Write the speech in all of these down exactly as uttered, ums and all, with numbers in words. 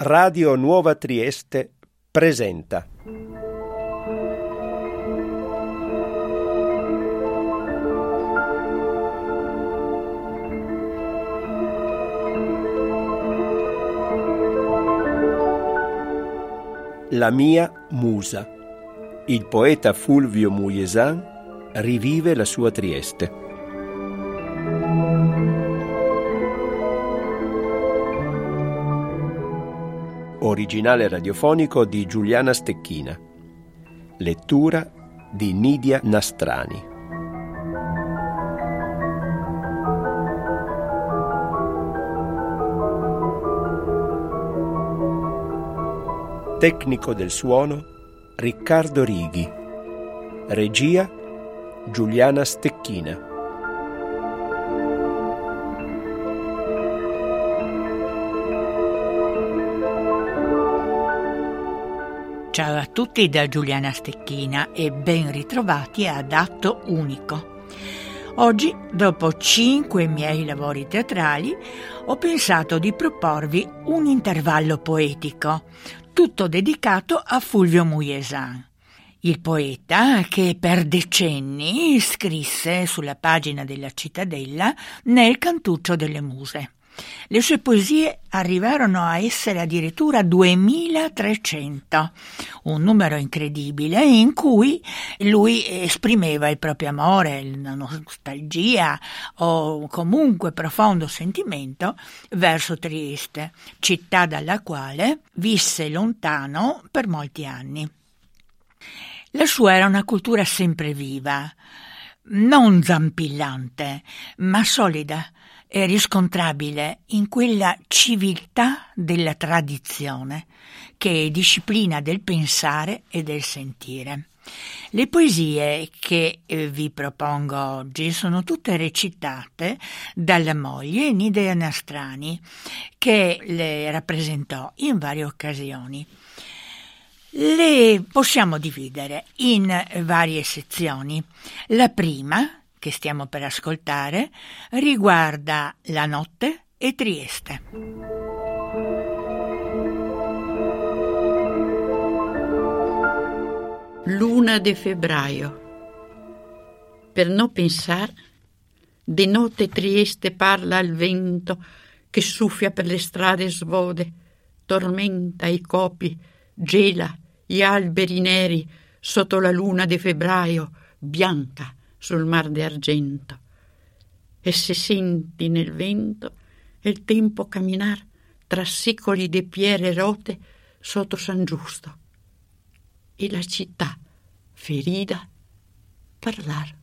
Radio Nuova Trieste presenta La mia musa. Il poeta Fulvio Muyesan rivive la sua Trieste. Originale radiofonico di Giuliana Stecchina. Lettura di Nidia Nastrani. Tecnico del suono Riccardo Righi. Regia Giuliana Stecchina. Ciao a tutti da Giuliana Stecchina e ben ritrovati ad Atto Unico. Oggi, dopo cinque miei lavori teatrali, ho pensato di proporvi un intervallo poetico, tutto dedicato a Fulvio Muyesan, il poeta che per decenni scrisse sulla pagina della Cittadella nel Cantuccio delle Muse. Le sue poesie arrivarono a essere addirittura duemilatrecento, un numero incredibile in cui lui esprimeva il proprio amore, la nostalgia o comunque profondo sentimento verso Trieste, città dalla quale visse lontano per molti anni. La sua era una cultura sempre viva, non zampillante, ma solida e riscontrabile in quella civiltà della tradizione che è disciplina del pensare e del sentire. Le poesie che vi propongo oggi sono tutte recitate dalla moglie Nidia Nastrani, che le rappresentò in varie occasioni. Le possiamo dividere in varie sezioni. La prima, che stiamo per ascoltare, riguarda la notte e Trieste. Luna de febbraio. Per non pensar, di notte Trieste parla al vento che suffia per le strade svode, tormenta i copi, gela gli alberi neri sotto la luna de febbraio, bianca sul mar d'argento. E se senti nel vento il tempo camminar tra secoli di pierre rotte sotto San Giusto e la città ferita parlar.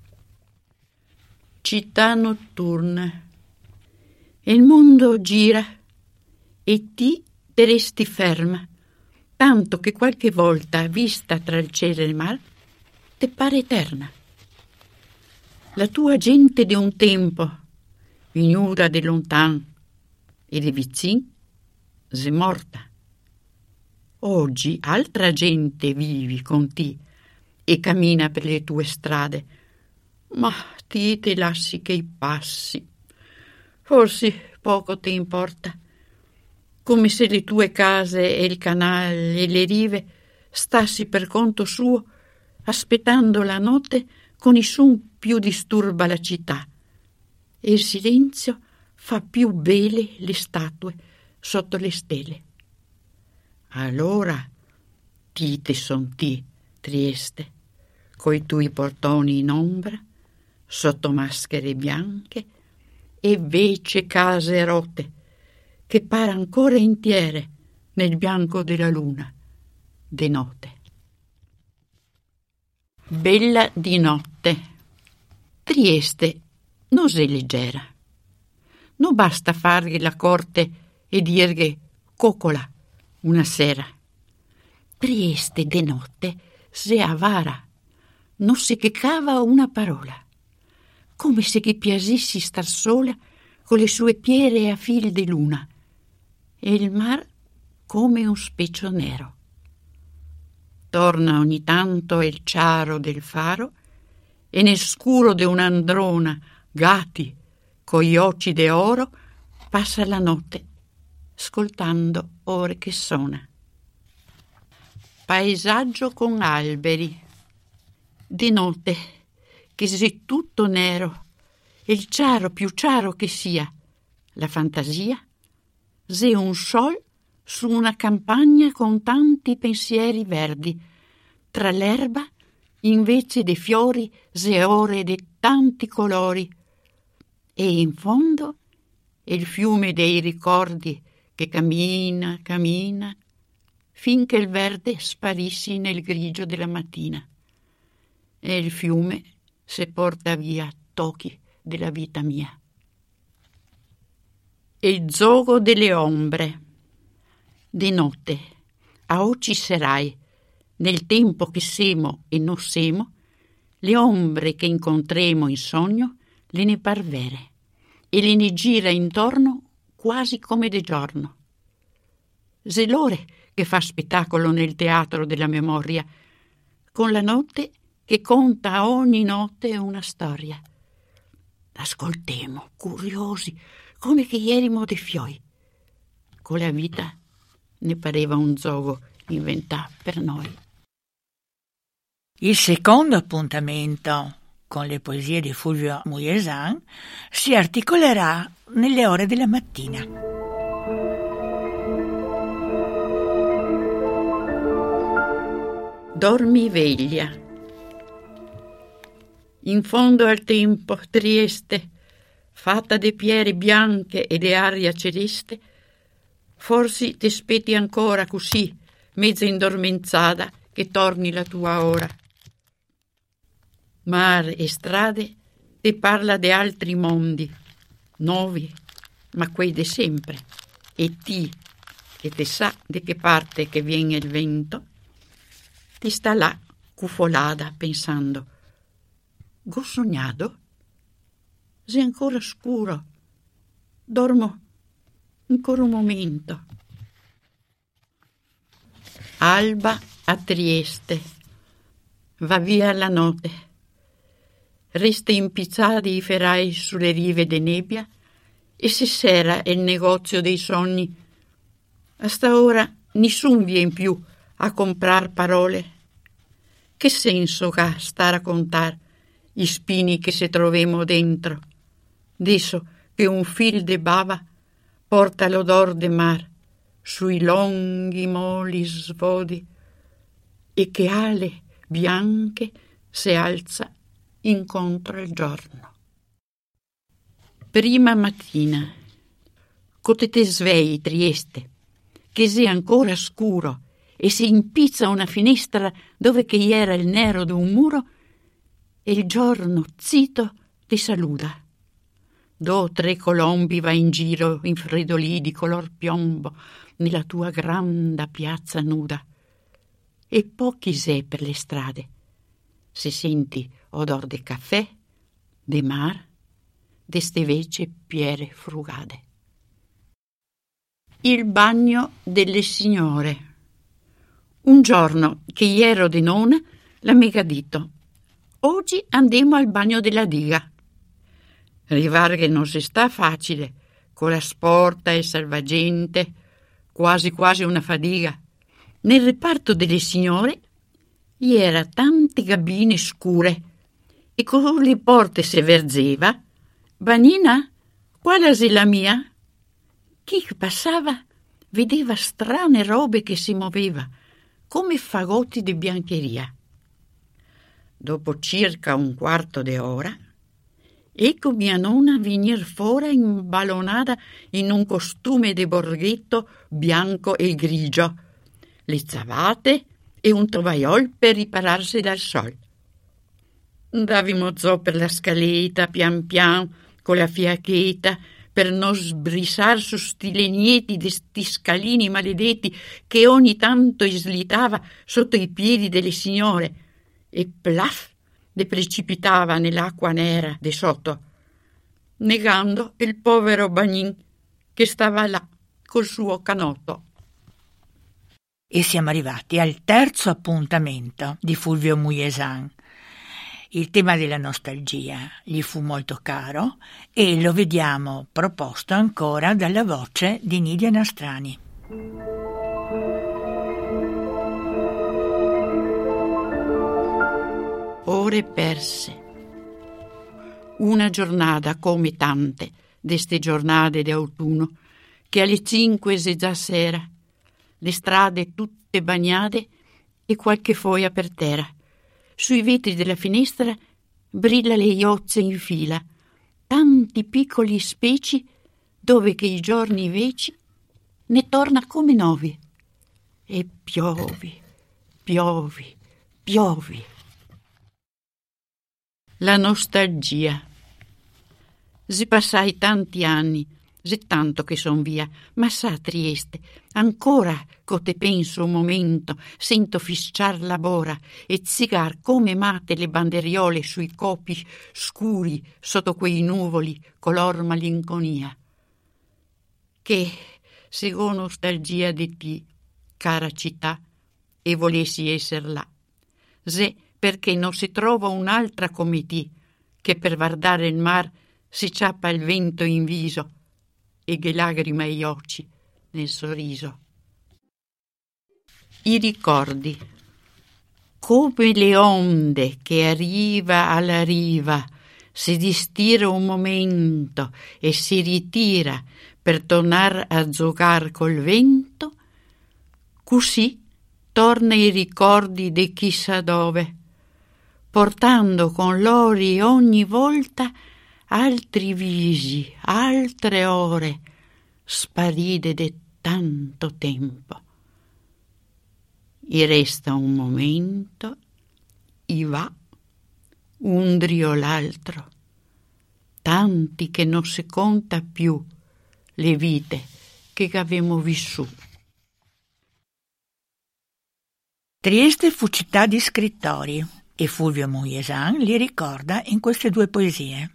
Città notturna. Il mondo gira e ti te resti ferma, tanto che qualche volta vista tra il cielo e il mar te pare eterna. La tua gente di un tempo, ignuda di lontan e di vicin, s'è morta. Oggi altra gente vivi con ti e cammina per le tue strade, ma ti te lasci che i passi. Forse poco ti importa, come se le tue case e il canale e le rive stassi per conto suo, aspettando la notte con i sun più disturba la città e il silenzio fa più belle le statue sotto le stelle. Allora ti te son ti, Trieste, coi tuoi portoni in ombra, sotto maschere bianche e vece case rotte che pare ancora intiere nel bianco della luna de notte. Bella di notte. Trieste non è leggera. Non basta fargli la corte e dirgli coccola una sera. Trieste de notte se avara, non se che cava una parola, come se che piasissi star sola con le sue piere a fil di luna e il mar come un specchio nero. Torna ogni tanto il ciaro del faro e nel scuro de un'androna, gatti, coi occhi d'oro, passa la notte ascoltando ore che sona. Paesaggio con alberi. Di notte, che se tutto nero, e il ciaro più ciaro che sia, la fantasia, se un sol su una campagna con tanti pensieri verdi, tra l'erba, invece dei fiori, se ore di tanti colori, e in fondo il fiume dei ricordi che cammina, cammina, finché il verde sparissi nel grigio della mattina, e il fiume se porta via tocchi della vita mia. E il gioco delle ombre. Di notte, a occhi serai, nel tempo che semo e non semo, le ombre che incontremo in sogno le ne parvere, e le ne gira intorno quasi come di giorno. Se l'ore che fa spettacolo nel teatro della memoria, con la notte che conta ogni notte una storia. Ascoltemo, curiosi, come che ierimo dei fioi. Con la vita ne pareva un gioco inventato per noi. Il secondo appuntamento con le poesie di Fulvio Muyesan si articolerà nelle ore della mattina. Dormiveglia. In fondo al tempo, Trieste, fatta de piere bianche e de aria celeste, forse ti aspetti ancora così, mezza indormenzata, che torni la tua ora. Mare e strade te parla de altri mondi, nuovi, ma quei de sempre, e ti, che te sa de che parte che viene il vento, ti sta là, cufolada, pensando, go sognato? Se ancora scuro, dormo ancora un momento. Alba a Trieste, va via la notte, resta impizzati i ferrai sulle rive de nebbia e si sera il negozio dei sogni. A sta ora nessun vien più a comprar parole. Che senso ha sta a contar i spini che se trovemo dentro, desso che un fil de bava porta l'odor de mar sui lunghi moli svodi e che ale bianche se alza incontro il giorno. Prima mattina, cote te svei, Trieste, che sia ancora scuro e si impizza una finestra dove che era il nero d'un muro, e il giorno zitto ti saluta. Do tre colombi va in giro infredolì di color piombo nella tua granda piazza nuda, e pochi s'è per le strade. Se senti odor de caffè, de mar, de ste vece piere frugade. Il bagno delle signore. Un giorno che iero di nona, l'amica dito: oggi andiamo al bagno della diga. Arrivare che non si sta facile, con la sporta e salvagente, quasi quasi una fadiga. Nel reparto delle signore vi era tante cabine scure e con le porte se verzeva: Vanina, quale è la mia? Chi passava vedeva strane robe che si muoveva, come fagotti di biancheria. Dopo circa un quarto d'ora, ecco mia nonna venir fuori imballonata in un costume di borghetto bianco e grigio, le ciabatte e un tovaiol per ripararsi dal sol. Andavimo giù per la scaletta pian pian con la fiacchetta per non sbrissar su sti legnetti di sti scalini maledetti che ogni tanto slitava sotto i piedi delle signore e plaf le precipitava nell'acqua nera di sotto, negando il povero Bagnin che stava là col suo canotto. E siamo arrivati al terzo appuntamento di Fulvio Muyesan. Il tema della nostalgia gli fu molto caro e lo vediamo proposto ancora dalla voce di Nidia Nastrani. Ore perse. Una giornata come tante d'este giornate di autunno, che alle cinque è già sera, le strade tutte bagnate e qualche foglia per terra. Sui vetri della finestra brilla le iozze in fila, tanti piccoli speci dove che i giorni veci ne torna come novi. E piovi, piovi, piovi. La nostalgia. Si passai tanti anni, se tanto che son via, ma sa Trieste, ancora co te penso un momento, sento fisciar la bora e zigar come mate le banderiole sui copi scuri sotto quei nuvoli color malinconia. Che, se ho nostalgia di ti, cara città, e volessi esser là, se perché non si trova un'altra come ti, che per guardare il mar si ciappa il vento in viso e che lagrima gli occhi nel sorriso. I ricordi, come le onde che arriva alla riva, si distira un momento e si ritira per tornar a giocar col vento, così torna i ricordi di chissà dove, portando con loro ogni volta altri visi, altre ore, sparite de tanto tempo. I resta un momento, i va, un drio l'altro, tanti che non si conta più le vite che avevamo vissuto. Trieste fu città di scrittori e Fulvio Mojesan li ricorda in queste due poesie.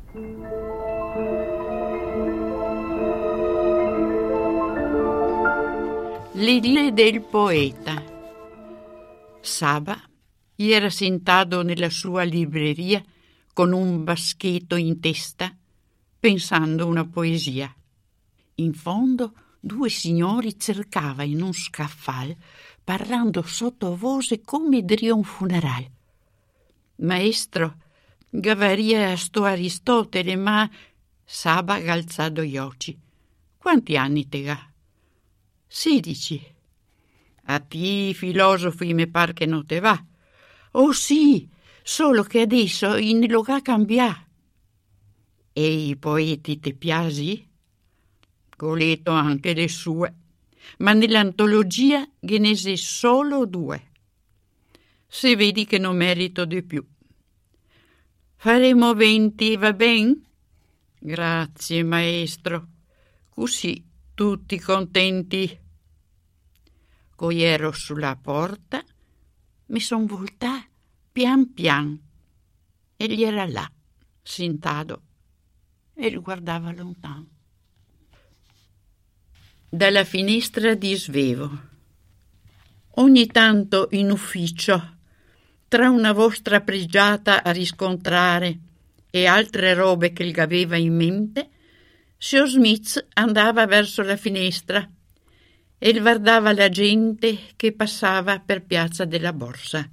L'idille del poeta. Saba era sentato nella sua libreria con un baschetto in testa, pensando una poesia. In fondo due signori cercava in un scaffale, parlando sottovoce come di un funeral. Maestro, gavaria sto Aristotele, ma Saba ha alzato gli occhi. Quanti anni te ha? Sedici. A ti, filosofi, mi par che non te va. Oh sì, solo che adesso in lo ha cambiato. E i poeti te piaci? Ho letto anche le sue, ma nell'antologia che ne sei solo due. Se vedi che non merito di più. Faremo venti, va ben? Grazie, maestro. Così tutti contenti. Cogliero sulla porta, mi son voltà pian pian. Egli era là, sentato, e lo guardava lontano. Dalla finestra di svevo. Ogni tanto in ufficio, tra una vostra pregiata a riscontrare e altre robe che gli aveva in mente, Sir Smith andava verso la finestra e guardava la gente che passava per Piazza della Borsa.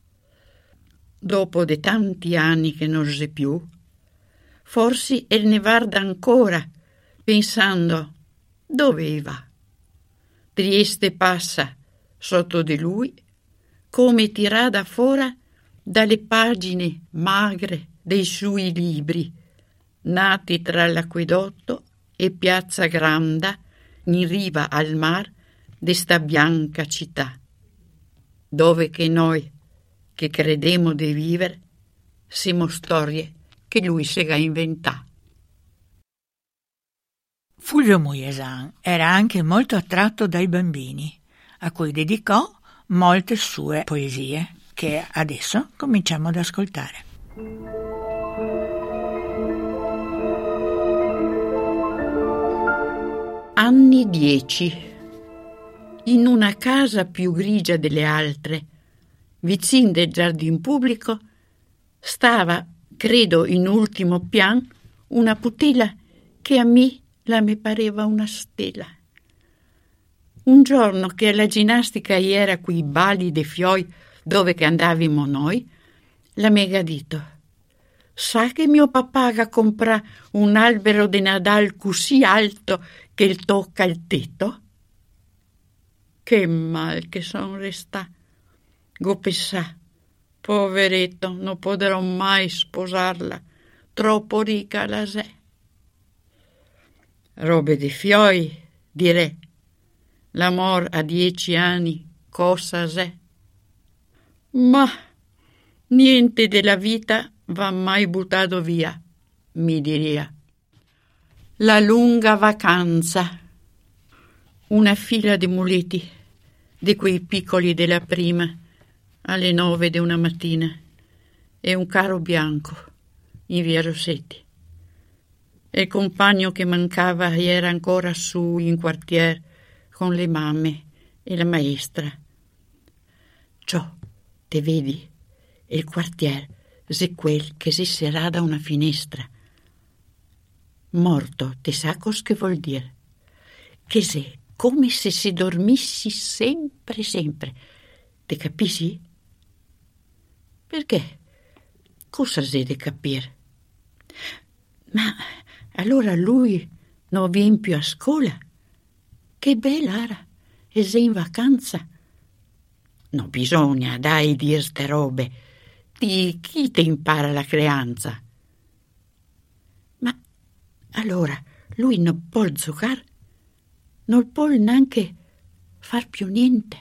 Dopo de tanti anni che non c'è più, forse el ne guarda ancora, pensando dove va. Trieste passa sotto di lui come tirata fuori dalle pagine magre dei suoi libri, nati tra l'acquedotto e Piazza Granda, in riva al mar d'esta bianca città, dove che noi, che credemo di vivere, siamo storie che lui si ha inventato. Fulvio Mojesan era anche molto attratto dai bambini, a cui dedicò molte sue poesie, che adesso cominciamo ad ascoltare. Anni dieci. In una casa più grigia delle altre, vicino del giardin pubblico, Stava, credo, in ultimo pian una putela che a me la mi pareva una stella. Un giorno che alla ginnastica era quei balli de fioi dove che andavimo noi, la mega dito: sa che mio papà ha comprato un albero di Nadal così alto che il tocca il tetto? Che mal che son resta. Go pensà, poveretto, non potrò mai sposarla, troppo ricca la sé. Robe di fioi, direi. L'amor a dieci anni, cosa è? Ma niente della vita va mai buttato via, mi diria. La lunga vacanza. Una fila di muleti, di quei piccoli della prima, alle nove di una mattina, e un carro bianco in via Rossetti. E il compagno che mancava era ancora su in quartiere con le mamme e la maestra. Ciò, te vedi, il quartiere è quel che si sarà da una finestra. Morto, te sa cos che vuol dire? Che se come se si dormissi sempre, sempre. Te capisci? Perché? Cosa c'è da capire? Ma allora lui non viene più a scuola? Che bella era, e sei in vacanza. Non bisogna, dai, dir ste robe. Di chi te impara la creanza? Ma allora lui non può giocare? Non può neanche far più niente?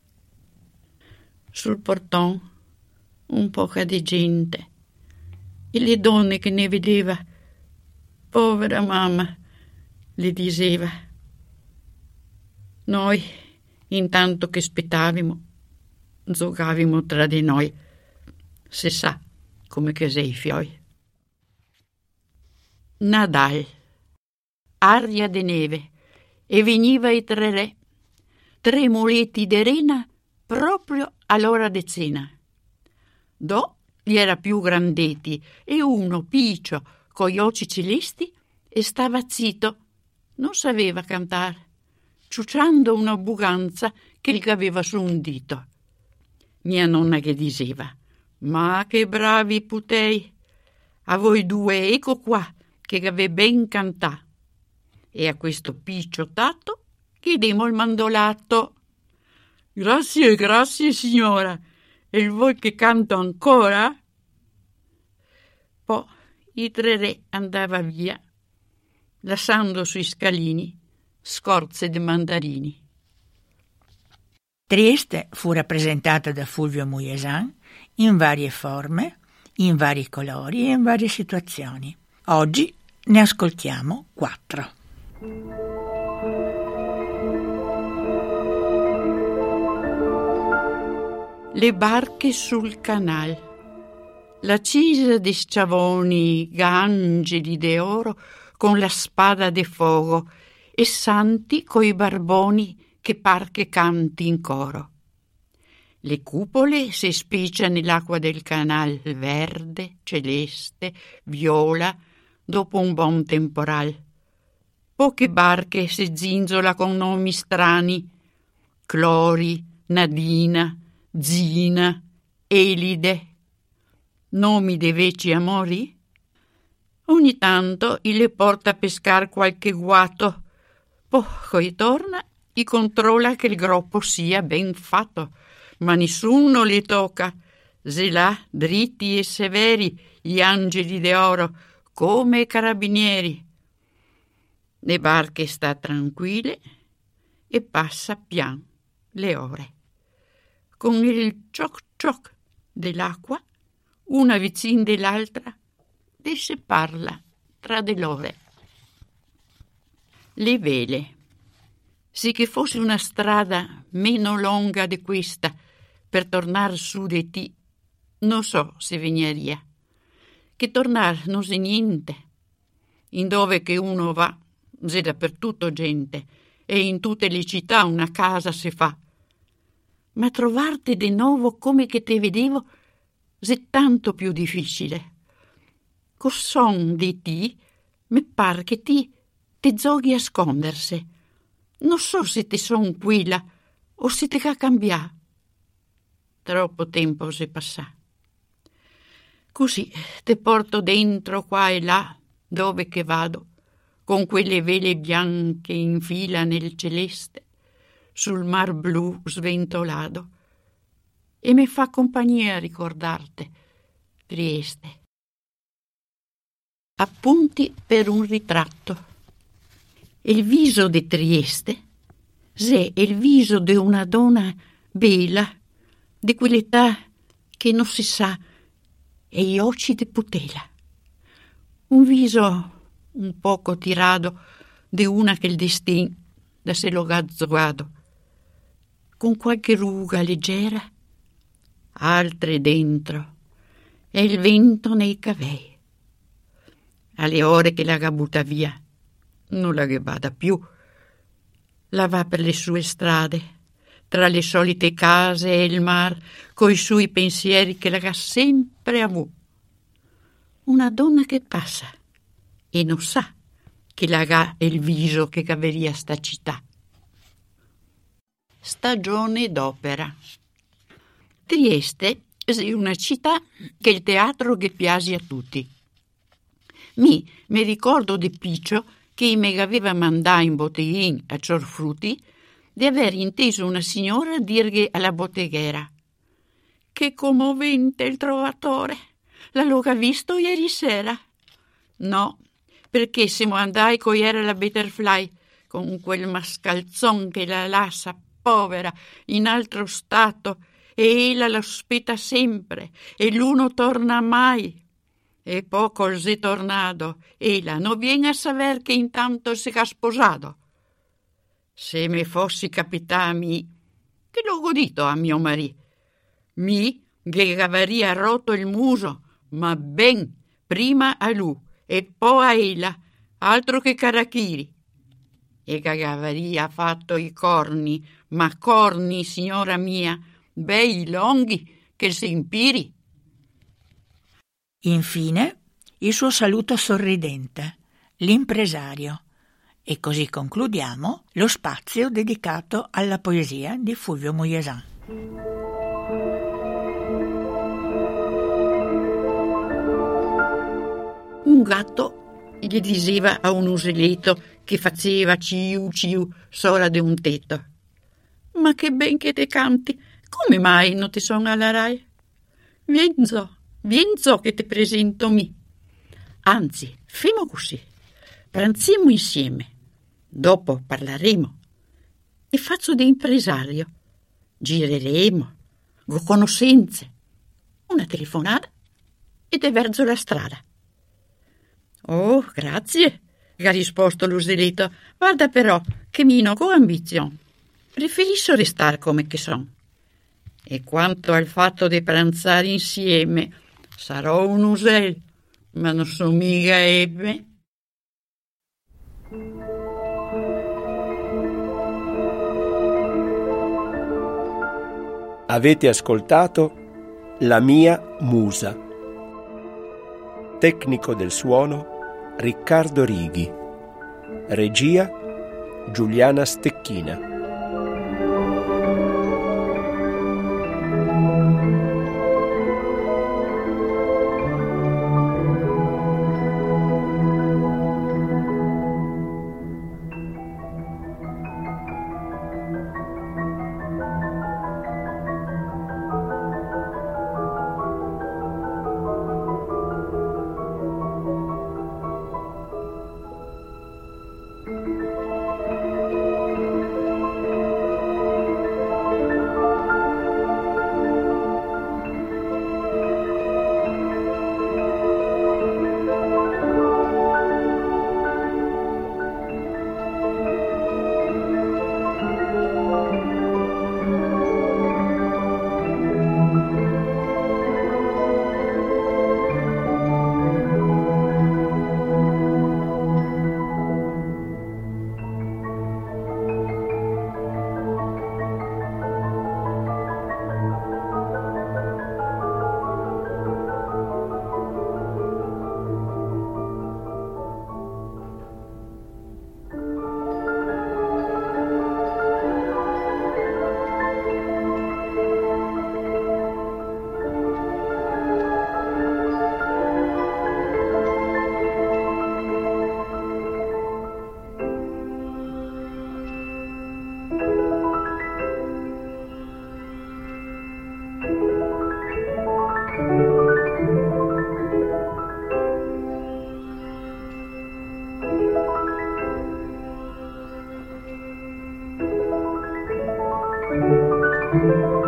Sul portone un poco di gente e le donne che ne vedeva. Povera mamma, le diceva. Noi, intanto che aspettavamo, giocavamo tra di noi. Se sa come che sei i fioi. Nadal, aria di neve, e veniva i tre re, tre muleti di rena proprio all'ora de cena. Do gli era più grandetti e uno piccio con gli occhi celesti e stava zitto, non sapeva cantare, ciucciando una buganza che gli aveva su un dito. Mia nonna che diceva: ma che bravi putei, a voi due ecco qua che ave ben cantà. E a questo piccio tatto chiedemo il mandolato. Grazie, grazie signora, e voi che canto ancora? Poi i tre re andava via, lasciando sui scalini scorze di mandarini. Trieste fu rappresentata da Fulvio Mujesan in varie forme, in vari colori e in varie situazioni. Oggi ne ascoltiamo quattro. Le barche sul canal. La cisa di sciavoni, angeli d'oro con la spada de fogo e santi coi barboni che par che canti in coro. Le cupole si spiccia nell'acqua del canal verde, celeste, viola, dopo un buon temporal. Poche barche si zinzola con nomi strani: Clori, Nadina, Zina, Elide. Nomi de veci amori? Ogni tanto il le porta a pescar qualche guato, poi torna e controlla che il groppo sia ben fatto, ma nessuno le tocca. Se là, dritti e severi, gli angeli d'oro, come carabinieri. Le barche sta tranquille e passa pian le ore. Con il cioc cioc dell'acqua, una vicin dell'altra, e si parla tra di loro. Le vele. Sì che fosse una strada meno lunga di questa per tornare su di ti, non so se vegneria. Che tornar non si niente. In dove che uno va, c'è dappertutto gente, e in tutte le città una casa si fa. Ma trovarti di nuovo come che te vedevo è tanto più difficile. Col son di ti, mi pare che ti te giochi a scondersi. Non so se ti son quella o se ti ha cambiato. Troppo tempo si passa. Così te porto dentro qua e là, dove che vado, con quelle vele bianche in fila nel celeste, sul mar blu sventolato, e mi fa compagnia ricordarte, Trieste. Appunti per un ritratto. Il viso di Trieste è il viso di una donna bella, di quell'età che non si sa, e gli occhi di putela. Un viso un poco tirato di una che il destin da se lo ha giocato, con qualche ruga leggera, altre dentro, e il vento nei capelli. Alle ore che la ha butta via, non la vada più, la va per le sue strade, tra le solite case e il mar, coi suoi pensieri che la ha sempre avuto. Una donna che passa e non sa che la ha il viso che caveria sta città. Stagione d'opera. Trieste è una città che il teatro che piace a tutti. Mi, mi ricordo di Piccio che mi aveva mandato in botteghino a Ciorfrutti di aver inteso una signora dirghe alla botteghera: che commovente il trovatore, l'ho visto ieri sera. No, perché siamo andai cogliere la Butterfly con quel mascalzon che la lascia povera in altro stato e ella l'ospita sempre e l'uno torna mai. E poi così tornato, ella non viene a saper che intanto si ha sposato. Se mi fossi capità mi, che l'ho godito a mio marito, mi che averia rotto il muso, ma ben prima a lui e poi a ella, altro che carachiri, e che averia fatto i corni, ma corni, signora mia, bei lunghi, che si impiri. Infine, il suo saluto sorridente, l'impresario. E così concludiamo lo spazio dedicato alla poesia di Fulvio Mojesan. Un gatto gli diceva a un uselletto che faceva ciu ciu sopra di un tetto: ma che ben che te canti, come mai non ti sono alla Rai? Vienzo, vienzo che te presento mi. Anzi, fimo così, pranziamo insieme, dopo parleremo e faccio di impresario, gireremo, con conoscenze, una telefonata e te verso la strada. Oh, grazie, ha risposto l'uselletto. Guarda però che mino con ambizione. Preferisco restare come che son. E quanto al fatto di pranzare insieme, sarò un usello, ma non sono mica ebbe. Avete ascoltato La mia musa. Tecnico del suono Riccardo Righi. Regia Giuliana Stecchina. Thank you.